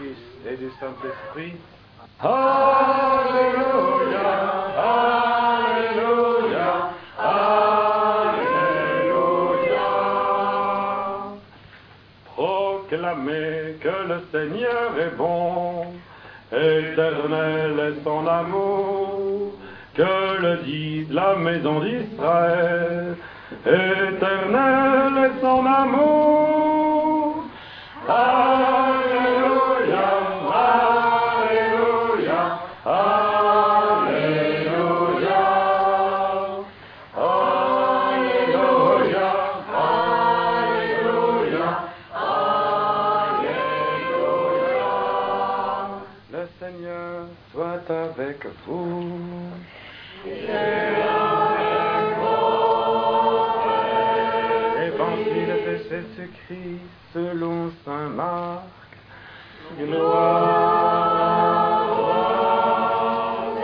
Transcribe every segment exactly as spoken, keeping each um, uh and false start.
Fils et du Saint-Esprit. Alléluia, Alléluia, Alléluia. Proclamez que le Seigneur est bon, éternel est son amour, que le dit la maison d'Israël, éternel est son amour. Alléluia, Alléluia, Alléluia, Alléluia, Alléluia, Alléluia. Le Seigneur soit avec vous. Et avec votre esprit. Évangile de Jésus-Christ selon saint Marc. Gloire au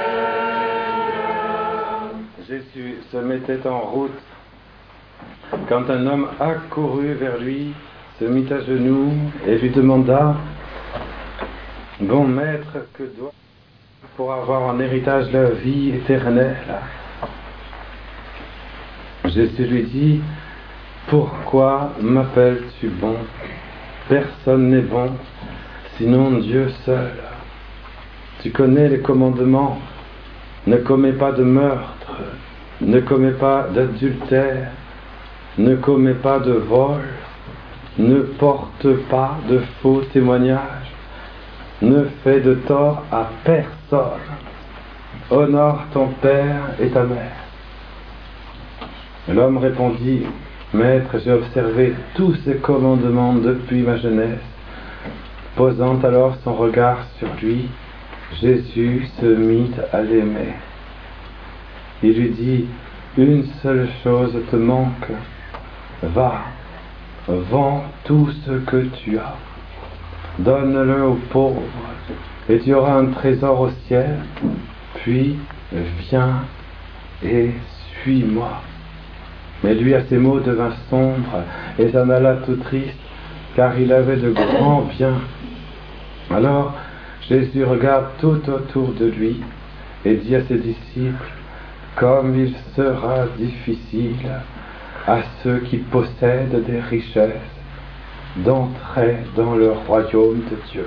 Seigneur. Jésus se mettait en route quand un homme accourut vers lui, se mit à genoux et lui demanda: Bon maître, que dois pour avoir en héritage la vie éternelle? Jésus lui dit: Pourquoi m'appelles-tu bon? Personne n'est bon, sinon Dieu seul. Tu connais les commandements: ne commets pas de meurtre, ne commets pas d'adultère, ne commets pas de vol, ne porte pas de faux témoignages, ne fais de tort à personne, honore ton père et ta mère. L'homme répondit: Maître, j'ai observé tous ces commandements depuis ma jeunesse. Posant alors son regard sur lui, Jésus se mit à l'aimer. Il lui dit: Une seule chose te manque. Va, vends tout ce que tu as, donne-le aux pauvres, et tu auras un trésor au ciel. Puis viens et suis-moi. Mais lui, à ces mots, devint sombre et s'en alla tout triste, car il avait de grands biens. Alors Jésus regarde tout autour de lui et dit à ses disciples: Comme il sera difficile à ceux qui possèdent des richesses d'entrer dans le royaume de Dieu.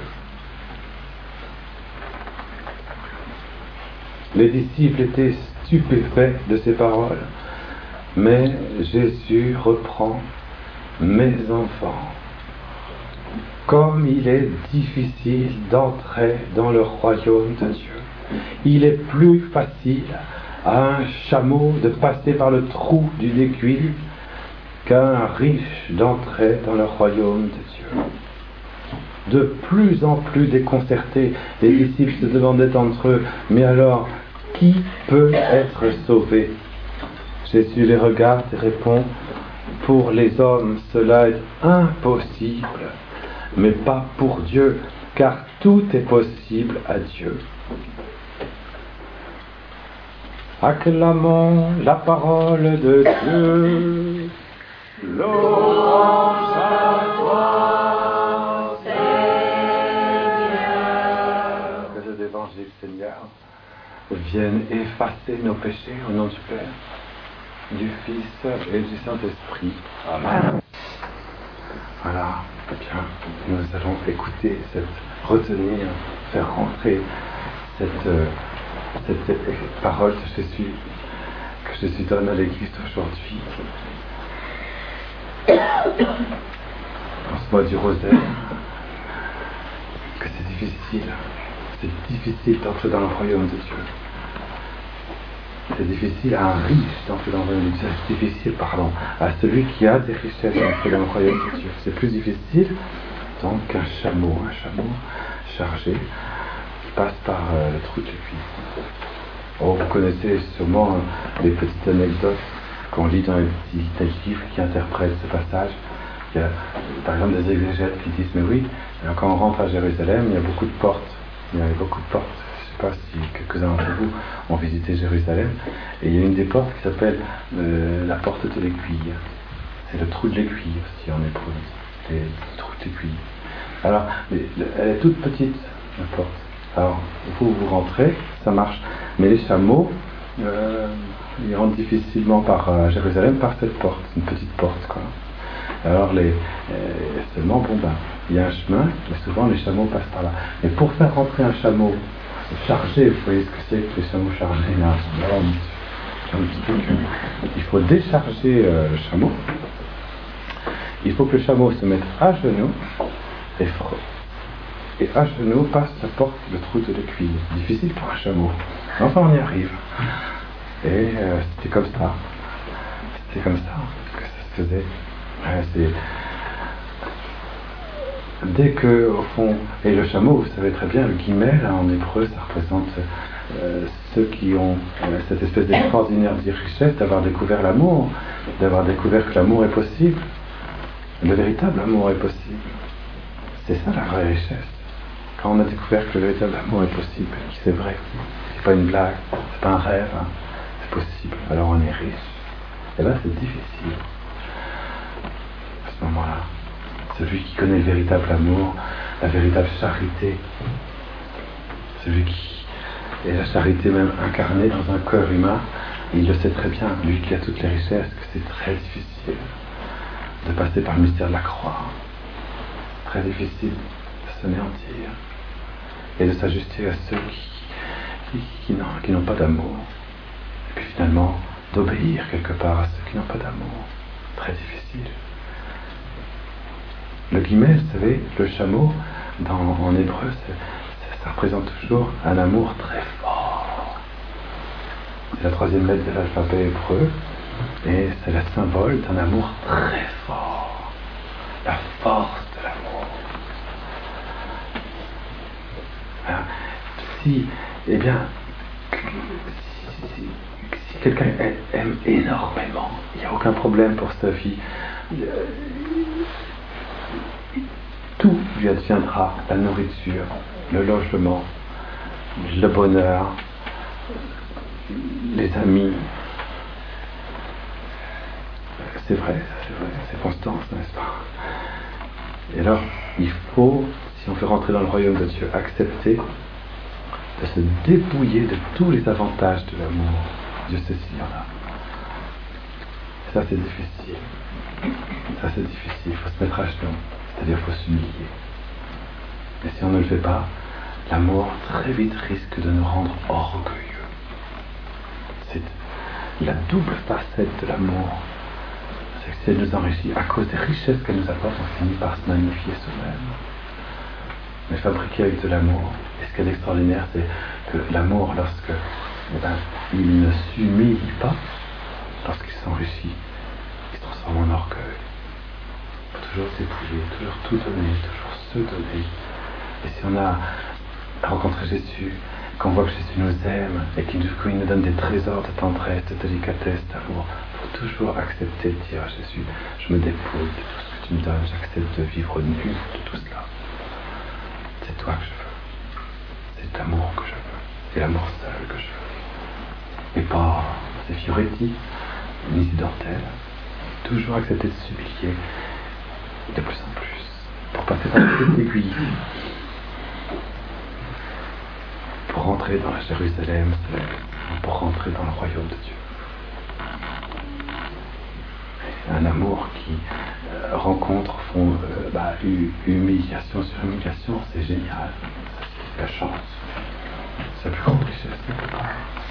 Les disciples étaient stupéfaits de ces paroles. Mais Jésus reprend: Mes enfants, comme il est difficile d'entrer dans le royaume de Dieu. Il est plus facile à un chameau de passer par le trou d'une aiguille qu'à un riche d'entrer dans le royaume de Dieu. De plus en plus déconcertés, les disciples se demandaient entre eux: Mais alors, qui peut être sauvé? Jésus les regarde et répond: Pour les hommes, cela est impossible, mais pas pour Dieu, car tout est possible à Dieu. Acclamons la parole de Dieu. Louange à toi, Seigneur. Que cet évangile, Seigneur, vienne effacer nos péchés au nom du Père, du Fils et du Saint-Esprit. Amen. Voilà, bien, nous allons écouter, cette, retenir, faire rentrer cette, euh, cette, cette parole que Jésus, que Jésus donne à l'Église aujourd'hui. En ce mois du rosaire, que c'est difficile, c'est difficile d'entrer dans le royaume de Dieu. C'est difficile à un riche d'entrer dans le royaume de Dieu. C'est difficile, pardon, à celui qui a des richesses d'entrer dans le royaume de Dieu. C'est plus difficile donc qu'un chameau, un chameau chargé qui passe par euh, le trou de l'aiguille. Oh, vous connaissez sûrement euh, les petites anecdotes qu'on lit dans les petits livres qui interprètent ce passage. Il y a par exemple des exégètes qui disent: mais oui, quand on rentre à Jérusalem, il y a beaucoup de portes. Il y a beaucoup de portes. Je ne sais pas si quelques-uns d'entre vous ont visité Jérusalem. Et il y a une des portes qui s'appelle euh, la porte de l'aiguille. C'est le trou de l'aiguille aussi en hébreu. C'est le trou de l'aiguille. Alors, elle est toute petite, la porte. Alors, vous, vous rentrez, ça marche. Mais les chameaux, euh, ils rentrent difficilement par euh, Jérusalem par cette porte, une petite porte, quoi. Alors, les, euh, seulement, bon, ben, il y a un chemin, et souvent les chameaux passent par là. Mais pour faire rentrer un chameau chargé, vous voyez ce que c'est que les chameaux chargés, là, un petit peu, il faut décharger euh, le chameau. Il faut que le chameau se mette à genoux et, et à genoux passe la porte, le trou de l'aiguille. Difficile pour un chameau. Enfin, on y arrive. Et euh, c'était comme ça. C'était comme ça que ça se faisait. Ouais, c'est... Dès que, au fond, et le chameau, vous savez très bien, le guillemel, hein, en hébreu, ça représente euh, ceux qui ont euh, cette espèce d'extraordinaire richesse d'avoir découvert l'amour, d'avoir découvert que l'amour est possible. Le véritable amour est possible. C'est ça la vraie richesse. Quand on a découvert que le véritable amour est possible, que c'est vrai, c'est pas une blague, c'est pas un rêve, hein, c'est possible, alors on est riche. Et là, c'est difficile. À ce moment-là, celui qui connaît le véritable amour, la véritable charité, celui qui est la charité même incarnée dans un corps humain, il le sait très bien, lui qui a toutes les richesses, que c'est très difficile de passer par le mystère de la croix, très difficile de s'anéantir et de s'ajuster à ceux qui, qui, qui, n'ont, qui n'ont pas d'amour, et puis finalement d'obéir quelque part à ceux qui n'ont pas d'amour, très difficile. Le guillemel, vous savez, le chameau, dans, en hébreu, c'est, c'est, ça représente toujours un amour très fort. C'est la troisième lettre de l'alphabet hébreu, et c'est le symbole d'un amour très fort. La force de l'amour. Alors, si, eh bien, si, si, si quelqu'un aime énormément, il n'y a aucun problème pour sa vie. Tout lui adviendra, la nourriture, le logement, le bonheur, les amis. C'est vrai, c'est vrai, c'est Constance, n'est-ce pas? Et alors, il faut, si on veut rentrer dans le royaume de Dieu, accepter de se dépouiller de tous les avantages de l'amour. Dieu sait s'il y en a. Ça, c'est difficile. Ça, c'est difficile. Il faut se mettre à genoux. C'est-à-dire qu'il faut s'humilier. Et si on ne le fait pas, l'amour très vite risque de nous rendre orgueilleux. C'est la double facette de l'amour. C'est que si elle nous enrichit, à cause des richesses qu'elle nous apporte, on finit par se magnifier soi-même. Mais fabriqué avec de l'amour. Et ce qui est extraordinaire, c'est que l'amour, lorsque eh ben, il ne s'humilie pas, lorsqu'il s'enrichit, il se transforme en orgueil. Il faut toujours s'épouiller, toujours tout donner, toujours se donner. Et si on a rencontré Jésus, qu'on voit que Jésus nous aime et qu'il nous, nous donne des trésors de tendresse, de délicatesse, d'amour, il faut toujours accepter de dire à Jésus, je me dépouille de tout ce que tu me donnes, j'accepte de vivre nu de tout cela. C'est toi que je veux. C'est l'amour que je veux. C'est l'amour seul que je veux. Et pas ces Fioretti, ni ces dentelles. Toujours accepter de s'humilier de plus en plus pour passer par cette aiguille. Pour rentrer dans la Jérusalem, pour rentrer dans le royaume de Dieu. Un amour qui euh, rencontre, font euh, bah, humiliation sur humiliation, c'est génial. C'est la chance. C'est la plus grande richesse quelque part.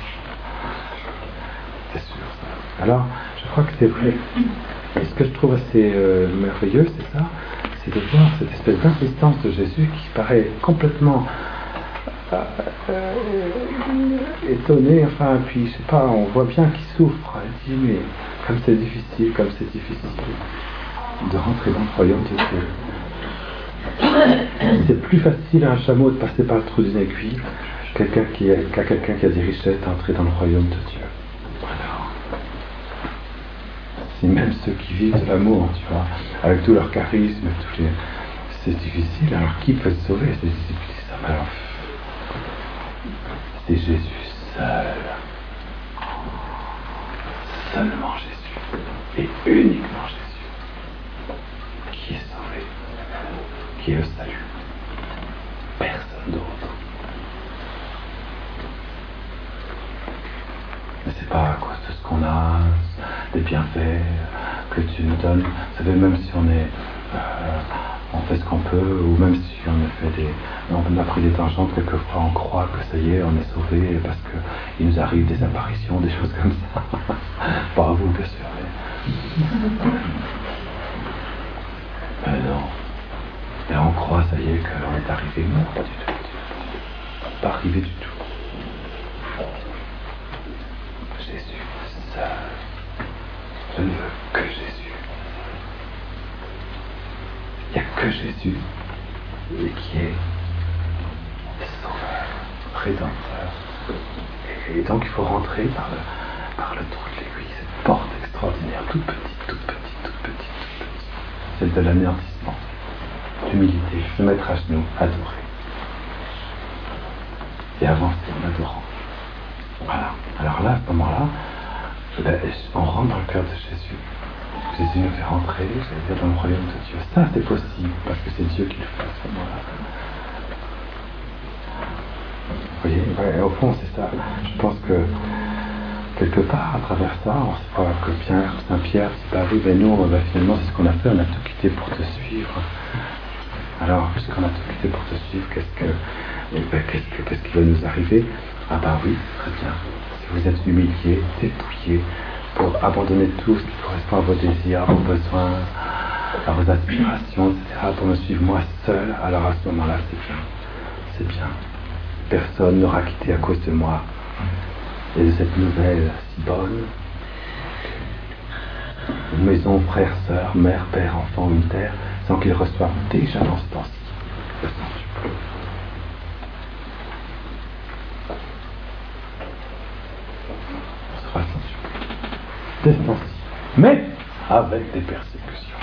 C'est sûr ça. Alors, je crois que c'est vrai. Et ce que je trouve assez euh, merveilleux, c'est ça, c'est de voir cette espèce d'insistance de Jésus qui paraît complètement Euh, étonné, enfin, puis je sais pas, on voit bien qu'il souffre. Il dit, mais comme c'est difficile, comme c'est difficile de rentrer dans le royaume de Dieu. C'est plus facile à un chameau de passer par le trou d'une aiguille quelqu'un qui a, qu'à quelqu'un qui a des richesses d'entrer dans le royaume de Dieu. Alors, si même ceux qui vivent de l'amour, tu vois, avec tout leur charisme, tous les, c'est difficile. Alors qui peut se sauver? C'est difficile. Ça alors, c'est Jésus seul. Seulement Jésus. Et uniquement Jésus. Qui est sauvé. qui est le salut. Personne d'autre. Mais c'est pas à cause de ce qu'on a, des bienfaits que Dieu nous donne. Vous savez, même si on est, euh, on fait ce qu'on peut, ou même si on a fait des, on a pris des tangentes, quelquefois on croit que ça y est, on est sauvé parce que il nous arrive des apparitions, des choses comme ça. Pas à vous, bien sûr. Mais, mais non. Et on croit, ça y est, qu'on est arrivé. Non, pas du tout. Pas, du tout. Pas arrivé du tout. Jésus seul. Je ne veux que Jésus. Il n'y a que Jésus et qui est sauveur, rédempteur. Et donc il faut rentrer par le, par le trou de l'aiguille, cette porte extraordinaire, toute petite, toute petite, toute petite, toute petite. Celle de l'anéantissement, l'humilité, se mettre à genoux, adorer. Et avancer en adorant. Voilà. Alors là, à ce moment-là, ben, on rentre dans le cœur de Jésus. Jésus nous fait rentrer, j'allais dire, dans le royaume de Dieu. Ça, c'est possible, parce que c'est Dieu qui le fait à ce moment-là. Vous voyez, ouais, au fond, c'est ça. Je pense que, quelque part, à travers ça, on se voit que Pierre, Saint-Pierre dit, bah oui, ben nous, ben, finalement, c'est ce qu'on a fait, on a tout quitté pour te suivre. Alors, puisqu'on a tout quitté pour te suivre, qu'est-ce que, ben, qu'est-ce que, qu'est-ce qui va nous arriver? Ah bah oui, très bien. Si vous êtes humilié, dépouillé, pour abandonner tout ce qui correspond à vos désirs, à vos besoins, à vos aspirations, et cetera, pour me suivre moi seul, alors à ce moment-là, c'est bien. C'est bien. Personne n'aura quitté à cause de moi. Et de cette nouvelle si bonne, une maison, frère, sœur, mère, père, enfant, une terre, sans qu'ils reçoivent déjà dans ce temps-ci le centuple. On sera centuple. Dès ce temps-ci. Mais avec des persécutions.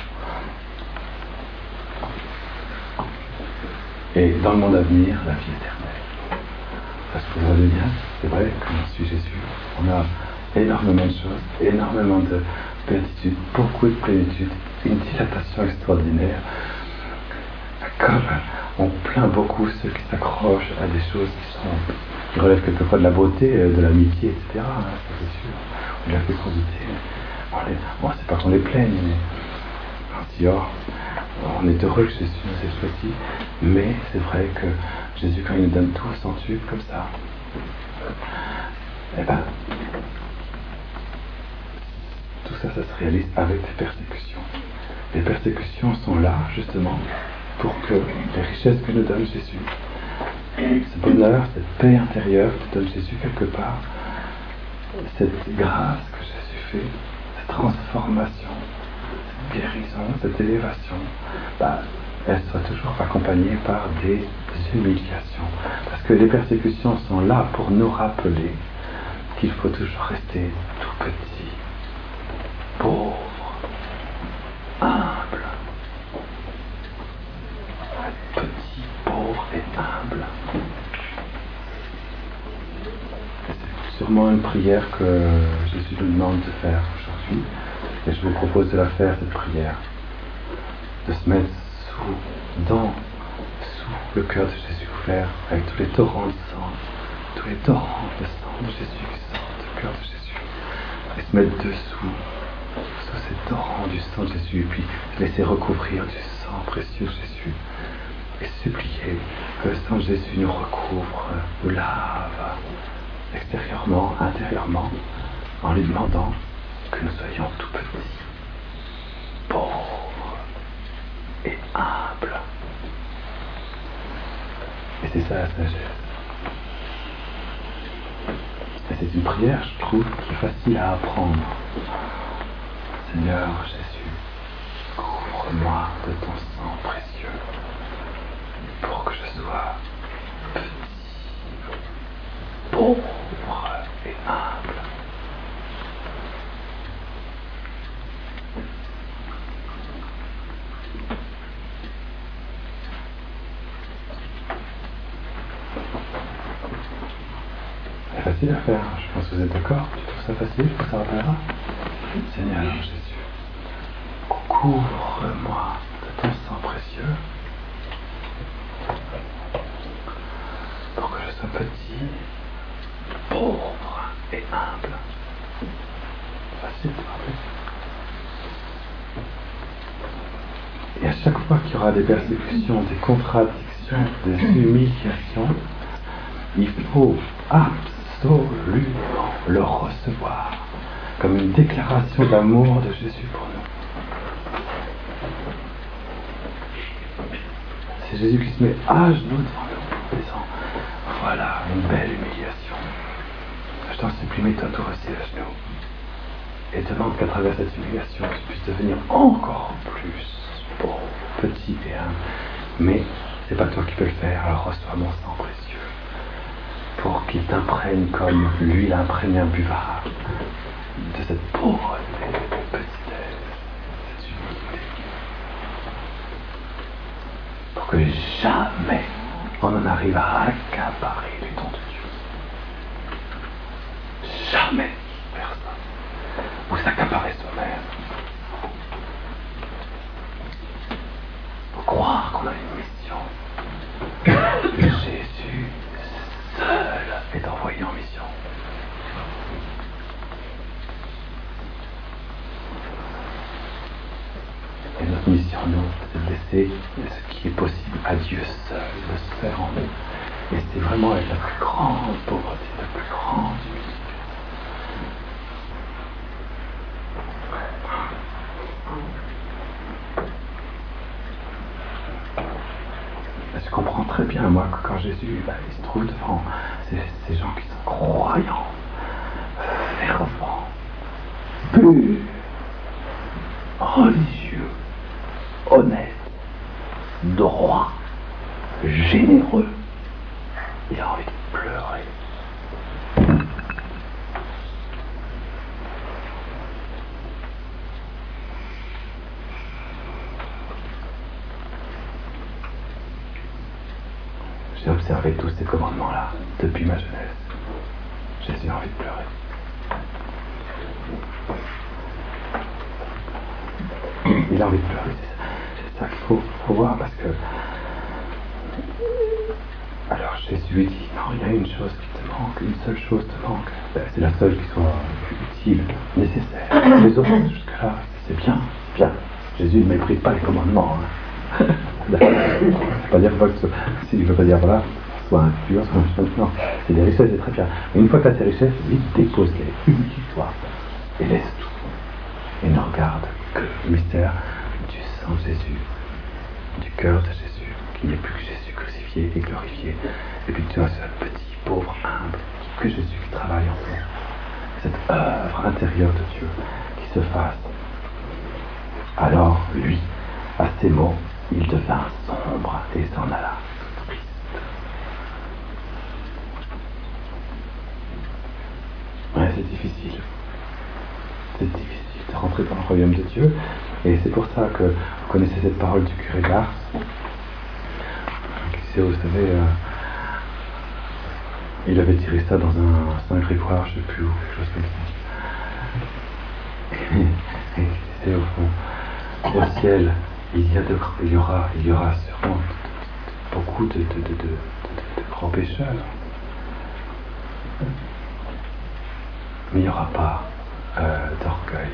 Et dans le monde à venir, la vie éternelle. Parce que vous avez bien, c'est vrai, quand on suit Jésus, on a énormément de choses, énormément de béatitude, beaucoup de plénitude, une dilatation extraordinaire. Comme on plaint beaucoup ceux qui s'accrochent à des choses qui sont, qui relèvent quelquefois de la beauté, de l'amitié, et cetera. Hein, ça c'est sûr, ou de la fécondité. On les, bon, c'est pas qu'on les plaigne, mais on dit, oh, on est heureux que Jésus nous ait choisis, mais c'est vrai que Jésus, quand il nous donne tout au centuple, comme ça, eh ben, tout ça, ça se réalise avec des persécutions. Les persécutions sont là, justement, pour que les richesses que nous donne Jésus, ce bonheur, cette paix intérieure que donne Jésus quelque part, cette grâce que Jésus fait, cette transformation, cette guérison, cette élévation, bah, elle soit toujours accompagnée par des humiliations. Parce que les persécutions sont là pour nous rappeler qu'il faut toujours rester tout petit, pauvre, humble. Petit, pauvre et humble. C'est sûrement une prière que Jésus nous demande de faire aujourd'hui. Et je vous propose de la faire, cette prière. De se mettre sous, dans, sous le cœur de Jésus ouvert, avec tous les torrents de sang, tous les torrents de sang de Jésus qui sortent du cœur de Jésus. Et se mettre dessous, sous ces torrents du sang de Jésus, et puis se laisser recouvrir du sang précieux de Jésus. Et supplier que le sang de Jésus nous recouvre, nous lave, extérieurement, intérieurement, en lui demandant que nous soyons tout petits, pauvres et humbles. Et c'est ça la sagesse. Et c'est une prière, je trouve, qui est facile à apprendre. Seigneur Jésus, couvre-moi de ton sang précieux, pour que je sois petit, pauvre et humble. C'est facile à faire, je pense que vous êtes d'accord. Tu trouves ça facile, ça rappellera. Seigneur Jésus, couvre-moi de ton sang précieux, et humble. Facile de parler. Et à chaque fois qu'il y aura des persécutions, des contradictions, des humiliations, il faut absolument le recevoir comme une déclaration d'amour de Jésus pour nous. C'est Jésus qui se met à genoux devant nous, en disant, voilà une belle humiliation. Je t'en supplie, mets-toi toi aussi à genoux. Et demande qu'à travers cette humiliation, tu puisses devenir encore plus beau, petit et humble. Mais c'est pas toi qui peux le faire, alors reçois mon sang précieux. Pour qu'il t'imprègne comme lui l'a imprégné un buvard de cette pauvreté, cette petitesse, cette humilité. Pour que jamais on en arrive à accaparer les dons de Dieu. Jamais personne. Ou s'accaparer soi-même. Faut croire qu'on a une mission. Que Jésus seul est envoyé en mission. Et notre mission, nous, c'est de laisser ce qui est possible à Dieu seul, de se faire en nous. Et c'est vraiment avec la plus grande pauvreté, la plus grande humilité. Je comprends très bien, moi, que quand Jésus, bah, il se trouve devant ces, ces gens qui sont croyants, fervents, purs, religieux, honnêtes, droits, généreux, il a envie de pleurer. J'ai observé tous ces commandements-là depuis ma jeunesse. Jésus a envie de pleurer. Il a envie de pleurer, c'est ça, c'est ça qu'il faut, faut voir, parce que... Alors Jésus lui dit, non, il y a une chose qui te manque, une seule chose te manque. Ben, c'est la seule qui soit utile, nécessaire. Les autres, jusque-là, c'est bien, c'est bien. Jésus ne méprise pas les commandements. Hein. C'est pas dire que s'il ne veut pas dire voilà, soit impur, soit non, c'est des richesses, c'est très bien. Mais une fois que tu as ces richesses, vite dépose-les, humilie-toi et laisse tout. Et ne regarde que le mystère du sang de Jésus, du cœur de Jésus, qui n'est plus que Jésus crucifié et glorifié, et puis tu es un seul petit, pauvre, humble, que Jésus qui travaille en toi. Cette œuvre intérieure de Dieu qui se fasse. Alors, lui, à ces mots, il devint sombre et s'en alla, triste. Ouais, c'est difficile. C'est difficile de rentrer dans le royaume de Dieu. Et c'est pour ça que vous connaissez cette parole du curé d'Ars. Qui, vous savez, euh, il avait tiré ça dans un Saint Grégoire, je ne sais plus où, quelque chose comme ça. Et, et c'est au fond, au ciel. Il y, a de, il, y aura, il y aura sûrement beaucoup de, de, de, de, de, de grands pécheurs. Mais il n'y aura pas euh, d'orgueil.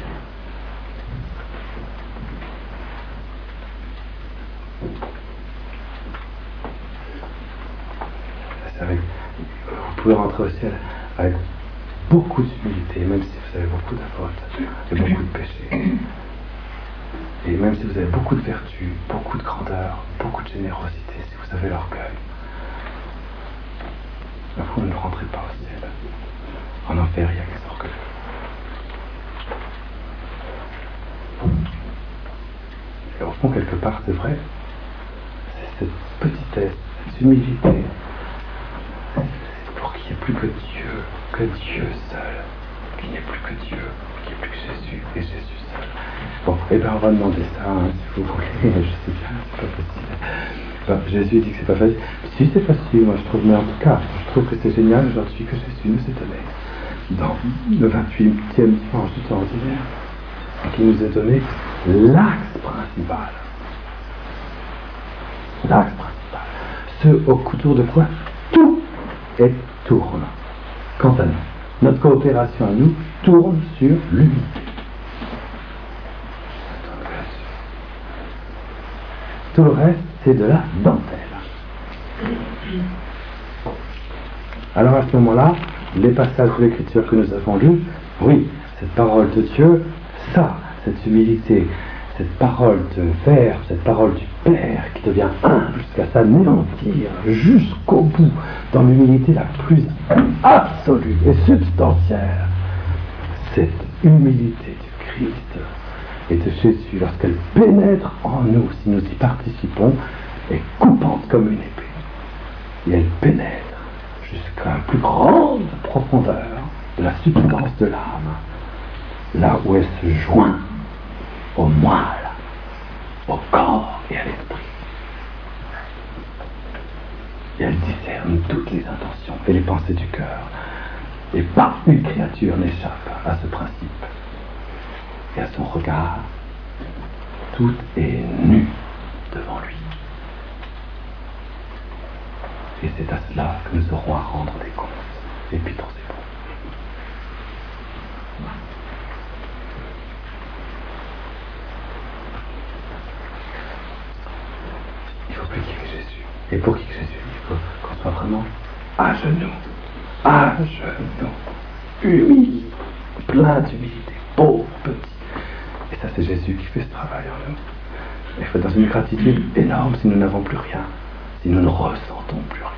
Avec, vous pouvez rentrer au ciel avec beaucoup d'humilité, même si vous avez beaucoup de fautes et beaucoup de péchés. Et même si vous avez beaucoup de vertu, beaucoup de grandeur, beaucoup de générosité, si vous avez l'orgueil, vous ne rentrez pas au ciel. En enfer, il y a les orgueilleux. Et au fond, quelque part, c'est vrai, c'est cette petitesse, cette humilité, pour qu'il n'y ait plus que Dieu, que Dieu seul, qu'il n'y ait plus que Dieu, qu'il n'y ait plus que Jésus et Jésus seul. Bon, et eh bien on va demander ça, hein, si vous voulez, je sais bien, c'est pas facile. Enfin, Jésus dit que c'est pas facile. Si c'est facile, moi je trouve, mais en tout cas, je trouve que c'est génial aujourd'hui que Jésus nous ait donné, dans le vingt-huitième dimanche du temps ordinaire, qui nous ait donné l'axe principal. L'axe principal. Ce autour de quoi tout est tourne. Quant à nous. Notre coopération à nous tourne sur l'humilité. Tout le reste, c'est de la dentelle. Alors à ce moment-là, les passages de l'Écriture que nous avons lus, oui, cette parole de Dieu, ça, cette humilité, cette parole de Verbe, cette parole du Père qui devient humble jusqu'à s'anéantir jusqu'au bout, dans l'humilité la plus absolue et substantielle. Cette humilité du Christ et de Jésus, lorsqu'elle pénètre en nous, si nous y participons, est coupante comme une épée. Et elle pénètre jusqu'à la plus grande profondeur de la substance de l'âme, là où elle se joint au moelle, au corps et à l'esprit. Et elle discerne toutes les intentions et les pensées du cœur. Et pas une créature n'échappe à ce principe. Et à son regard, tout est nu devant lui. Et c'est à cela que nous aurons à rendre des comptes. Et puis trop c'est bon. Il faut prier avec Jésus. Et pour qui Jésus, il faut qu'on soit vraiment à genoux, à genoux, humile, plein d'humilité, pauvre, petit. Et ça, c'est Jésus qui fait ce travail en nous. Il faut être dans une gratitude énorme si nous n'avons plus rien, si nous ne ressentons plus rien.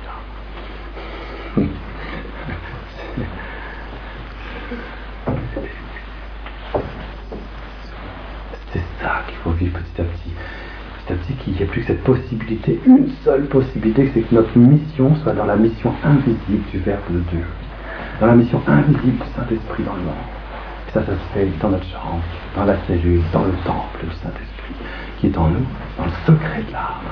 C'est ça qu'il faut vivre petit à petit. Petit à petit, qu'il n'y ait plus que cette possibilité, une seule possibilité, c'est que notre mission soit dans la mission invisible du Verbe de Dieu, dans la mission invisible du Saint-Esprit dans le monde. Et ça, ça se fait dans notre chambre, dans la cellule, dans le temple du Saint-Esprit, qui est en nous, dans le secret de l'âme.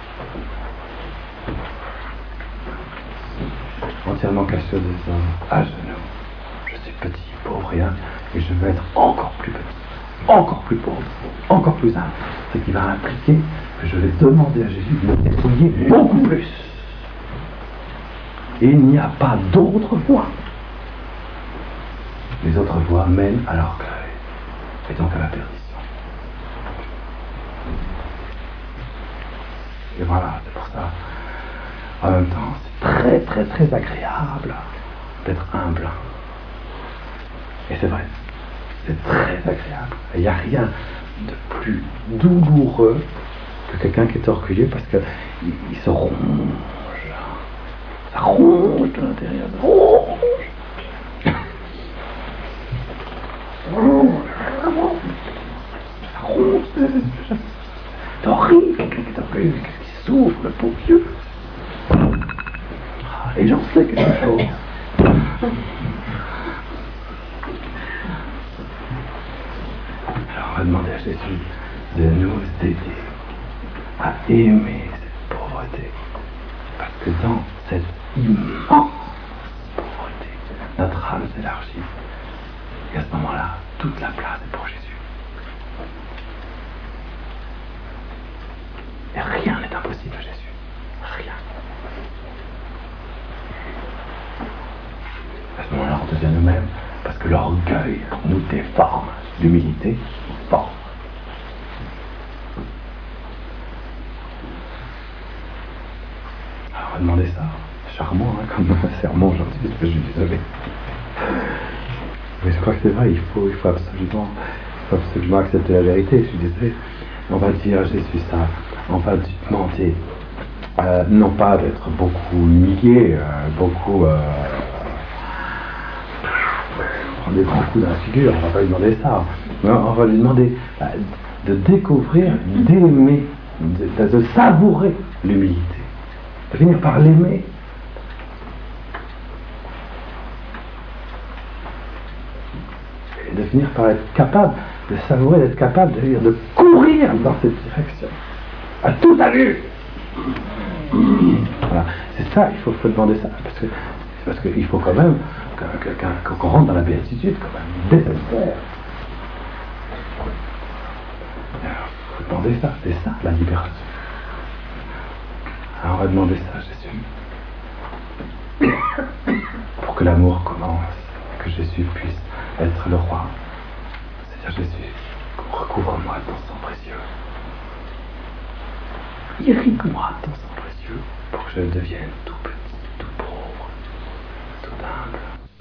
Entièrement caché aux hommes, à genoux. Je suis petit, pauvre et humble, et je veux être encore plus petit, encore plus pauvre, encore plus humble. Ce qui va impliquer que je vais demander à Jésus de me dépouiller beaucoup plus. Et il n'y a pas d'autre voie. Les autres voies mènent à l'orgueil, et donc à la perdition. Et voilà, c'est pour ça. En même temps, c'est très très très agréable d'être humble. Et c'est vrai, c'est très agréable. Il n'y a rien de plus douloureux que quelqu'un qui est orgueilleux parce qu'il il se ronge. Ça ronge de l'intérieur. Ça ronge. Ça ronge. C'est horrible, quelqu'un qui est orgueilleux, qu'est-ce qui souffre, le pauvre vieux. Et j'en sais quelque chose. Alors on va demander à Jésus de nous aider à aimer cette pauvreté. Parce que dans cette immense pauvreté, notre âme s'élargit. Et à ce moment-là, toute la place est pour Jésus. Et rien n'est impossible à Jésus. Rien. À ce moment-là, on devient nous-mêmes, parce que l'orgueil nous déforme, l'humilité forme. Alors, on va demander ça. Charmant, hein, comme un sermon aujourd'hui, je suis désolé. Mais je crois que c'est vrai, il faut, il faut absolument, il faut absolument accepter la vérité, je suis désolé. On va dire à Jésus ça, on va lui demander, euh, non pas d'être beaucoup humilié, euh, beaucoup... Euh, prendre des grands coups dans la figure, on va pas lui demander ça. Mais on va lui demander euh, de découvrir, d'aimer, de, de savourer l'humilité, de finir par l'aimer. Et de finir par être capable de savourer, d'être capable de, de courir dans cette direction, à toute allure. Voilà, c'est ça, il faut, faut demander ça, parce que parce qu'il faut quand même qu'on rentre dans la béatitude, quand même, dès cette terre. Alors, il faut demander ça, c'est ça la libération. Alors on va demander ça à Jésus. Pour que l'amour commence, que que Jésus puisse être le roi. Seigneur Jésus, recouvre-moi de ton sang précieux. Irrigue-moi de ton sang précieux pour que je devienne tout